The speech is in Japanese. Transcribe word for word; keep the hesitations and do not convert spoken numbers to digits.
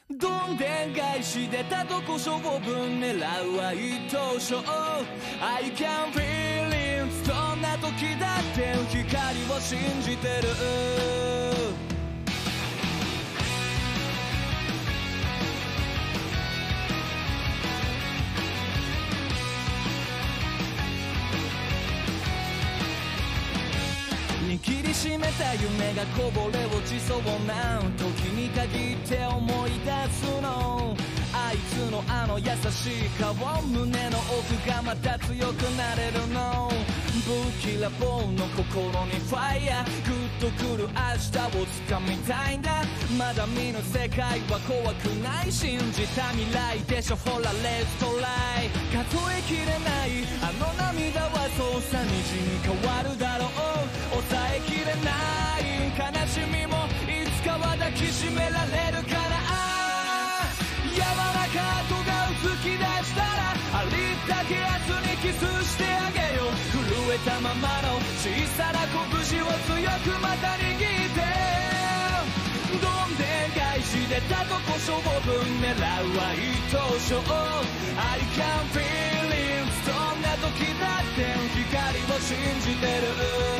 どんでん返しでたとこ勝負狙うは一等賞 I can feel it どんな時だって光を信じてる握りしめた夢がこぼれ落ちそうな時に限って思い出すのあいつのあの優しい顔胸の奥がまた強くなれるの不気らぼうの心にファイヤーグッとくる明日をつかみたいんだまだ見ぬ世界は怖くない信じた未来でしょほらレッツトライ数えきれないあの涙はそうさ虹に変わるだろう抑えきれない悲しみもいつかは抱きしめられるから柔らかとが吹き出したらありったけ圧にキスしてあげよう震えたままの小さな拳を強くまた握ってどんでん返しでたとこ勝負狙うは一等賞 I can feel it どんな時だって光を信じてる